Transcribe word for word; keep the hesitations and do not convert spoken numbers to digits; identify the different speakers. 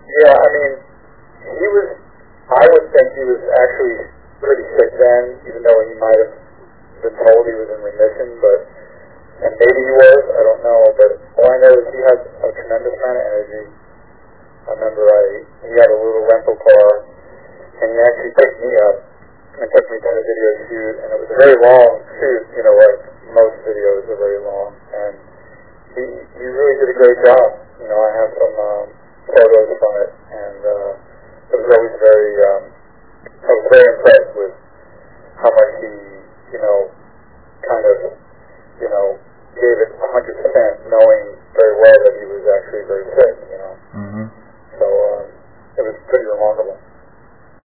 Speaker 1: Yeah, I mean, he was, I would think he was actually pretty sick then, even though he might have been told he was in remission, but, and maybe he was, I don't know, but all I know is he had a tremendous amount of energy. I remember I, he had a little rental car, and he actually picked me up and took me to the video shoot, and it was a very long shoot, you know, like most videos are very long, and he, he really did a great job. You know, I have some um, photos from it, and uh, it was always very, um, I was very impressed with how much he, you know, kind of, you know, gave it one hundred percent, knowing very well that he was actually very sick, you know.
Speaker 2: Mm-hmm.
Speaker 1: So um, it was pretty remarkable.